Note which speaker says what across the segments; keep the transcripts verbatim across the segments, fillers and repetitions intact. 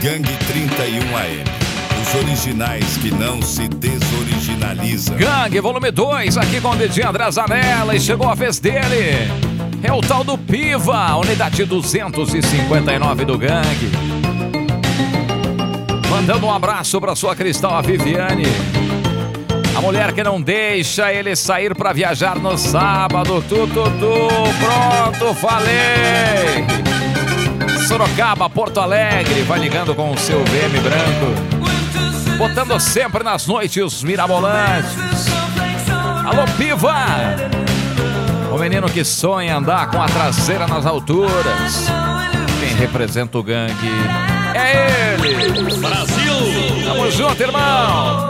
Speaker 1: Gangue trinta e um A M. Os originais que não se desoriginalizam.
Speaker 2: Gangue volume dois, aqui com o D J André Zanella, e chegou a vez dele. É o tal do Piva, unidade duzentos e cinquenta e nove do Gangue. Mandando um abraço pra sua Cristal, a Viviane. A mulher que não deixa ele sair pra viajar no sábado. Tu, tu, tu, pronto, falei. Sorocaba, Porto Alegre, vai ligando com o seu V M branco, botando sempre nas noites mirabolantes. Alô, Piva! O menino que sonha andar com a traseira nas alturas. Quem representa o Gangue é ele.
Speaker 3: Brasil!
Speaker 2: Tamo junto, irmão!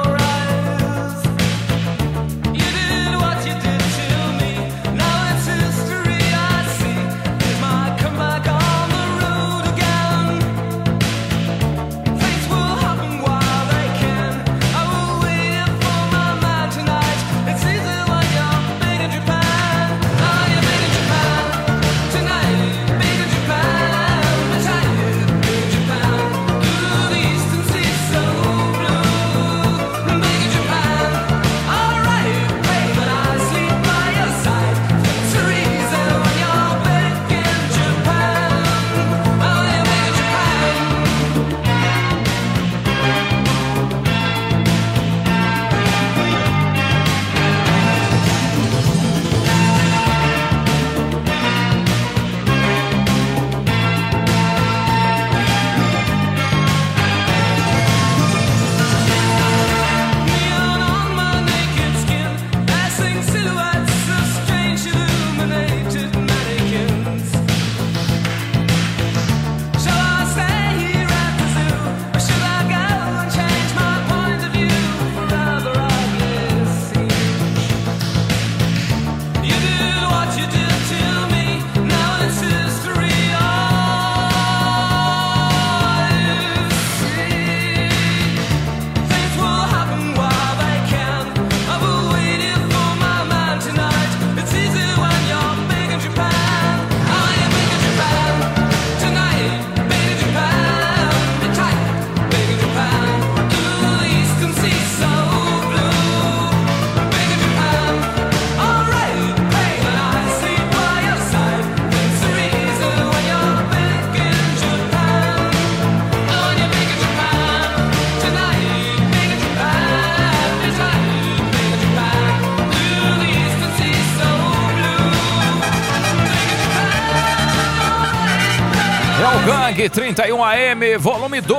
Speaker 2: Gangue trinta e um A M, volume dois.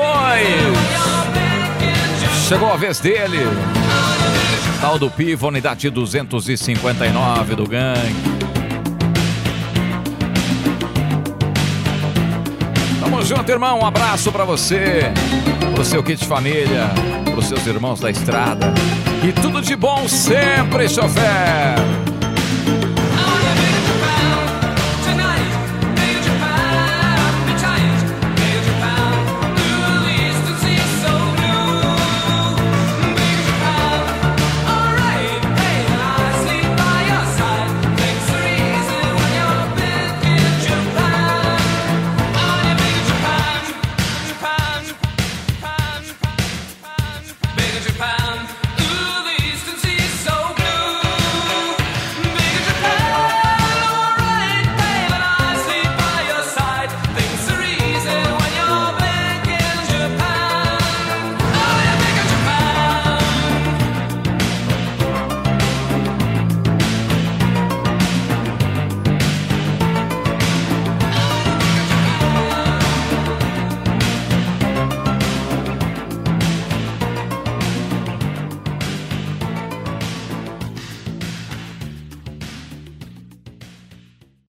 Speaker 2: Chegou a vez dele. Tal do Piva, unidade duzentos e cinquenta e nove do Gangue. Tamo junto, irmão. Um abraço pra você, pro seu kit família, pros seus irmãos da estrada. E tudo de bom sempre, chofer.